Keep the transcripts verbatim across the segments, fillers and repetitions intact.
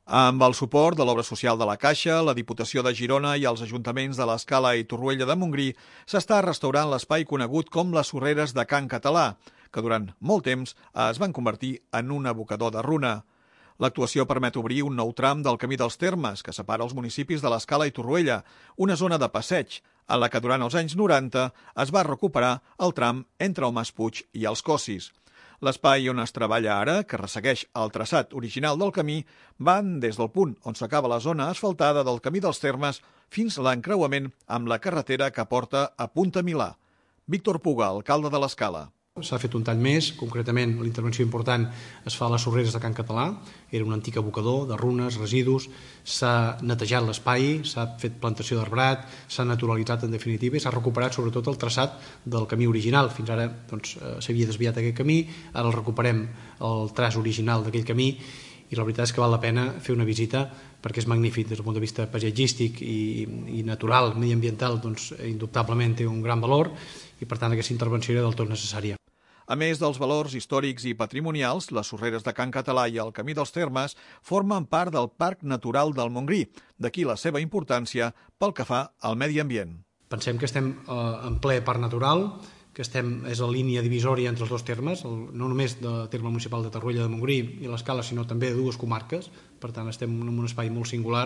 Amb el suport de l'Obra Social de la Caixa, la Diputació de Girona i els ajuntaments de l'Escala i Torroella de Montgrí, s'està restaurant l'espai conegut com les Sorreres de Can Català, que durant molt temps es van convertir en un abocador de runa. L'actuació permet obrir un nou tram del Camí dels Termes, que separa els municipis de l'Escala i Torroella, una zona de passeig, en la que durant els anys noranta es va recuperar el tram entre el Mas Puig i els Cossis. L'espai on es treballa ara, que ressegueix el traçat original del camí, van des del punt on s'acaba la zona asfaltada del Camí dels Termes fins a l'encreuament amb la carretera que porta a Punta Milà. Víctor Puga, alcalde de l'Escala. S'ha fet un tall més, concretament la intervenció important es fa a les Sorreres de Can Català, era un antic abocador de runes, residus, s'ha netejat l'espai, s'ha fet plantació d'arbrat, s'ha naturalitzat en definitiva i s'ha recuperat sobretot el traçat del camí original. Fins ara doncs, s'havia desviat aquest camí, ara el recuperem el traç original d'aquell camí i la veritat és que val la pena fer una visita perquè és magnífic des del punt de vista paisatgístic i, i natural, mediambiental, doncs indubtablement té un gran valor i per tant aquesta intervenció era del tot necessària. A més dels valors històrics i patrimonials, les Sorreres de Can Català i el Camí dels Termes formen part del Parc Natural del Montgrí, d'aquí la seva importància pel que fa al medi ambient. Pensem que estem eh, en ple parc natural, que estem, és la línia divisòria entre els dos termes, el, no només del terme municipal de Torroella de Montgrí i l'Escala, sinó també de dues comarques, per tant estem en un espai molt singular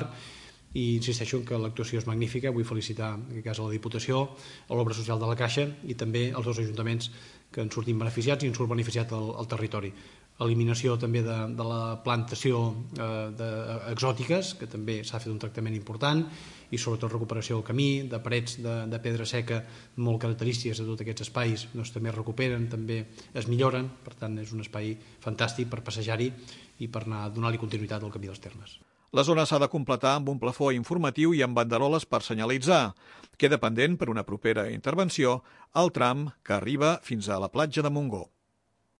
i insisteixo en que l'actuació és magnífica. Vull felicitar en aquest cas a la Diputació, a l'Obra Social de la Caixa i també als dos ajuntaments que en sortim beneficiats i en surt beneficiat el, el territori. Eliminació també de, de la plantació eh, de, exòtiques, que també s'ha fet un tractament important, i sobretot recuperació del camí, de parets de, de pedra seca molt característiques de tots aquests espais, doncs també es recuperen, també es milloren, per tant és un espai fantàstic per passejar-hi i per anar a donar-li continuïtat al Camí dels Termes. La zona s'ha de completar amb un plafó informatiu i amb banderoles per senyalitzar. Queda pendent per una propera intervenció el tram que arriba fins a la platja de Montgó.